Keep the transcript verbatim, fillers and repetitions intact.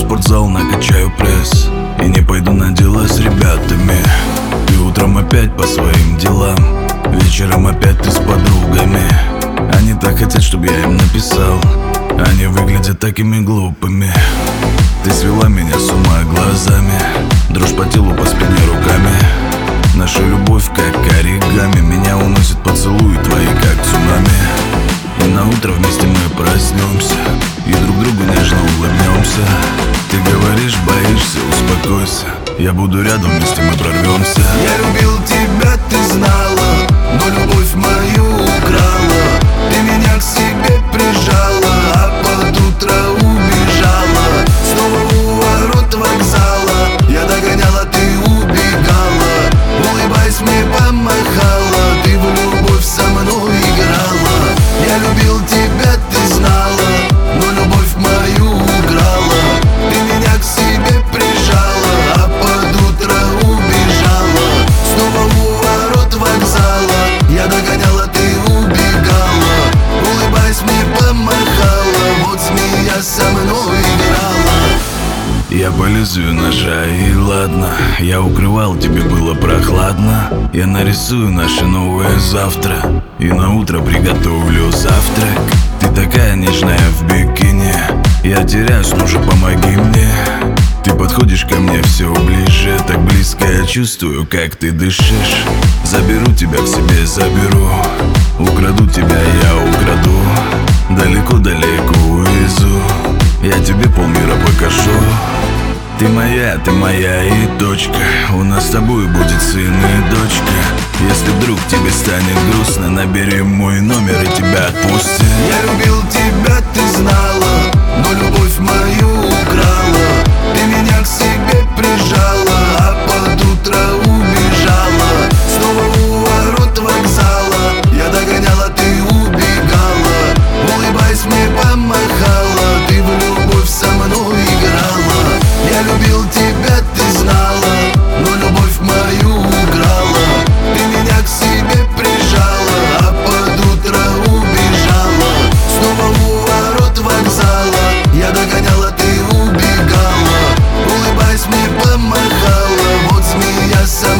спортзал, накачаю пресс и не пойду на дела с ребятами. И утром опять по своим делам, вечером опять ты с подругами. Они так хотят, чтобы я им написал, они выглядят такими глупыми. Ты свела меня с ума глазами, дрожь по телу, по спине, руками. Наша любовь как оригами, меня уносит поцелуи твои, как цунами. И на утро вместе мы проснемся и друг другу нежно улыбнемся. Ты говоришь, боишься, успокойся, я буду рядом, вместе мы прорвемся. Я любил тебя, ты знала, но любовь мою украла. Ты меня к себе прижала, а под утро убежала. Снова у ворот вокзала я догоняла, ты убегала. Улыбаясь мне помахала, ты в любовь со мной играла. Я любил тебя, ты знала, но любовь мою украла. Ты меня к себе прижала, а под утро убежала. Снова у ворот вокзала я догоняла, ты убегала. Улыбаясь мне помахала, вот змея со мной играла. Я по лезвию ножа, и ладно, я укрывал, тебе было прохладно. Я нарисую наше новое завтра и на утро приготовлю завтрак. Ты такая нежная в бикини, я теряюсь, ну же помоги мне. Ты подходишь ко мне все ближе, так близко я чувствую, как ты дышишь. Заберу тебя к себе, заберу, украду тебя, я украду. Далеко-далеко увезу, я тебе полмира покажу. Ты моя, ты моя и точка, у нас с тобой будет сын и дочка. Если вдруг тебе станет грустно, набери мой номер и тебя отпустят. Я любил тебя, ты знала, но любовь мою украла. Ты меня к себе прижала, а под утро убежала. Снова у ворот вокзала я догоняла, ты убегала. Улыбаясь мне помахала, ты в любовь со мной играла. Я любил тебя, ты знала, но любовь мою украла. Ты меня к себе прижала, а под утро убежала. Снова у ворот вокзала я догоняла, ты убегала. Улыбаясь мне помахала, вот змея со